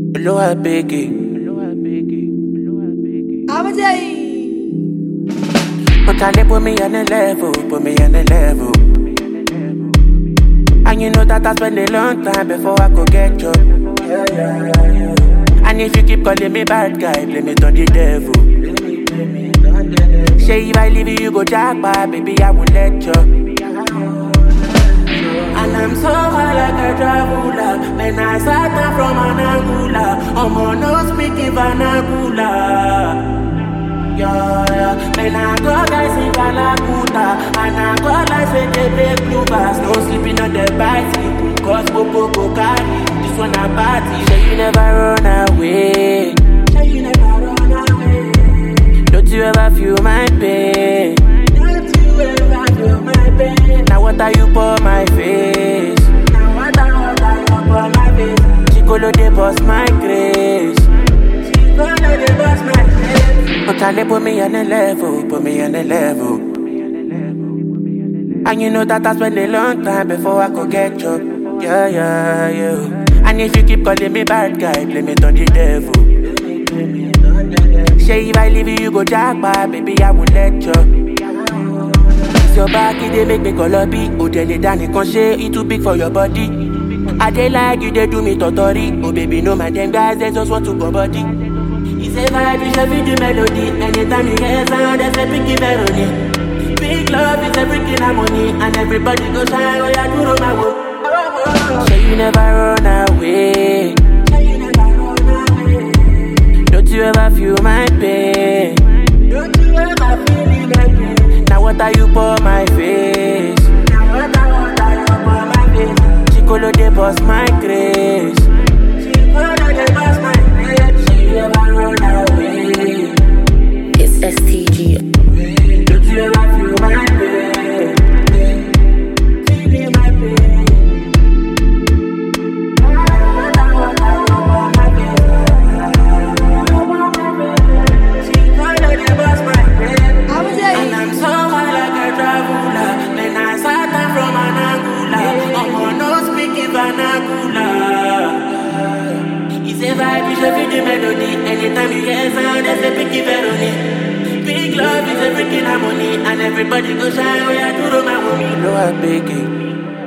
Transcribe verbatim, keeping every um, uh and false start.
Oloa Biggie. But I put me on the level, put me on the level. And you know that I spend a long time before I could get you. Yeah, yeah, yeah. And if you keep calling me bad guy, blame it on the devil. Say if I leave you, you go jackpot, baby, I won't let you. And I'm so high like a traveler. When I sat down from Anagula, I'm on no speaking vernacular. Yeah, yeah. When I go guys in Galaguta, and I go like say they play blue bars. No sleeping on the bike, cause Popo go carry. This one a party. Say you never run away. Say you never run away. Don't you ever feel my pain? Don't you ever feel my pain? Now what are you for my face? Now what are, what are you for my face? Chicolo de boss my grace. Chicolo de boss my grace. But I put me on the level, put me on the level. And you know that I spend a long time before I could get you. Yeah, yeah, yeah. And if you keep calling me bad guy, blame it on the devil. Say if I leave you, you go jackpot, baby, I won't let you. It's your back, it they make me call a beat. Oh, then it done, it can't say it too big for your body. I they like you, they do me totori. Oh, baby, no, my damn guys, they just want to go body. It's a vibe, it's a video melody. Anytime you hear sound, there's a picky melody. Big love is everything harmony. And everybody go shine, oh yeah, do my work. Say you never run away. Say you never run away. Don't you ever feel my pain? Don't you ever feel my pain? Now what are you for my face? Now what are, what are you for my face? Chicolo de boss my grace. Chicolo de boss my grace. Say you never run away. It's S T G. Don't you ever feel my pain? Feel my pain. And I'm so high like a traveler. When I sat down from Anagula, I'm on no speaking vernacular. It's a vibe, it's a video melody. Anytime you hear sound, there's a picky melody. Big love is everything harmony. And everybody go shine, oh yeah, do my homie. Oloa Biggie.